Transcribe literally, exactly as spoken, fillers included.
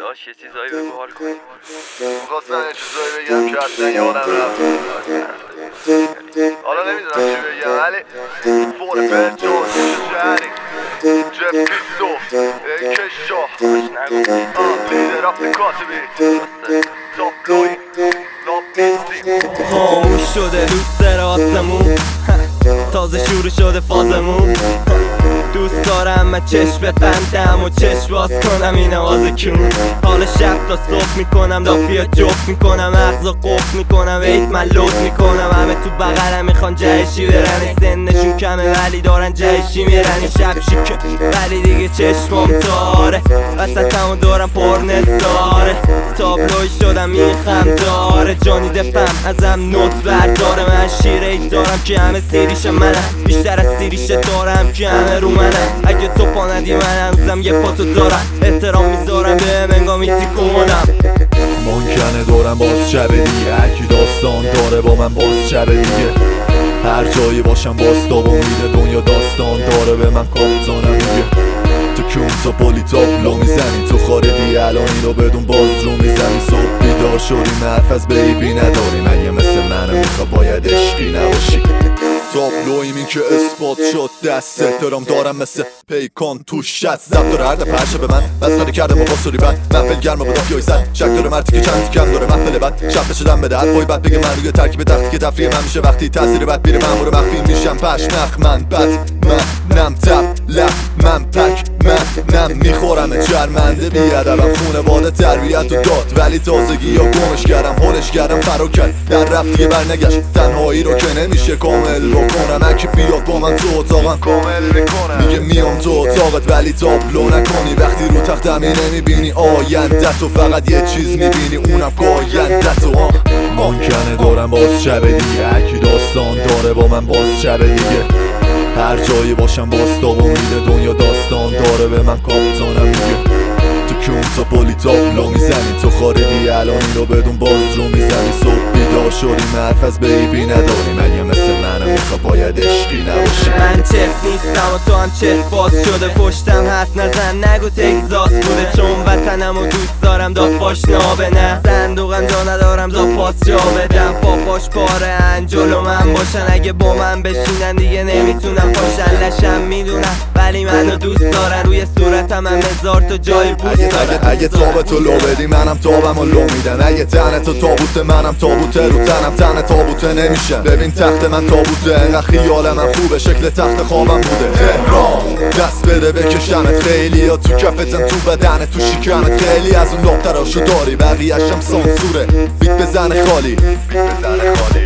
داشت یه چیزایی بگو حال کنیم. میخواستم یه چیزایی بگم که اصلا یادم رفت. حالا نمیدونم چی بگم ولی فور پنجاه شهری جف پیستو کشا لیدر اف کاتبی تاپ لوی لاب نیستی. خاموش شده دوست راسمون، تازه شروع شده فازمون. دوست دارم من چشم ببندم و چشم باز کنم این آواز کیون. حالا شب تا صبح میکنم دافیا جفت میکنم، مغزا قفل میکنم ویت من لود میکنم. همه تو بغلم میخوان جهشی برن، سنشون کمه ولی دارن جهشی میرن. این شب شیکه ولی دیگه چشمم تاره، وسطمو دارم پر نثاره. تابلوی شدم میخم داره، جانی دپم ازم نوت برداره. من شیره ای دارم که همه سیریش منم، بیشتر از سیریش دارم که همه رو منم. اگه تو پا ندی من هنوزم یه پاتو دارم، احترام میذارم به منگامی تیکونم. ممکنه دارم باز شب دیگه، هرکی داستان داره با من باز شب دیگه. هر جایی باشم باز تابو میده، دنیا داستان داره به من کاپتانم میگه. تو کیون تا پولی تابلو میزنی، تو خارجی الان اینو بدون باز رو میزنی. صبح بیدار شدیم حرف از بیبی نداریم، اگه مثل منو میخوا باید عشقی نباشی. تابلویم این که اثبات شد، دست احترام دارم مثل پیکان توش شد. زب داره هر دفعه به من مسخره کرده با باستوری بد. محفل گرمه با دافیای زد، شک داره مردی که چندی کم داره محفل بد. شب بشدم بده حرفای بد بگه من روی ترکیب تختی که تفریح من میشه. وقتی تاثیر بد میره من برو مخفی میشم پشمخ. من بد من نم تب لب من پک من نم میخورم چرمنده بیادبم. خونه واده تربیت و داد ولی تازگی یا گمش کردم هولش کردم فرا کرد در رفت دیگه برنگشت. تنهایی رو که نمیشه کامل بکنم، اگه بیاد با من تو اتاقم کامل میکنم. میگه میام تو اتاقت ولی تابلو نکنی. وقتی رو تختمی نمیبینی آینده تو، فقط یه چیز میبینی اونم آینده تو. ممکنه دارم باز شب دیگه، هرکی داستان داره با من باز شب دیگه. هر جایی باشم باز تابو میده، دنیا داستان داره به من کاپتانم میگه. تو کیون تا پولی تابلو میزنی، تو خارجی الان اینو بدون باز رو میزنی. صبح بیدار شدیم حرف از بیبی نداریم، اگه مثل منو میخوا باید عشقی نباشی. من چف نیستم و تو هم چف باز شده، پشتم حرف نزن نگو تگزاس بوده. چون وطنم و دوست دارم دافاش نابه، نه صندوقم جا ندارم زا پاس جا بدم. پاپاش پاره ان جلو من باشن، اگه با من بشینن دیگه نمیتونم پاشن. لشم میدونم ولی منو دوست دارن، روی صورتم هم هزار تا جای بوست دارن. اگه, اگه تابتو لو بدی منم تابم و لو میدن، اگه تنتو تابوته منم تابوته رو تنم تنه تابوته نمیشم. ببین تخت من تابوته، انقدر خیال من خوبه شکل تخت خوابم بوده. تهران دست بده بکشمت، خیلی یا تو کفتم تو بدنت تو شکمت. خیلی از اون لابتراشو داری بقیه‌شم سانسوره، بیت بزنه خالی بیت بزنه خالی.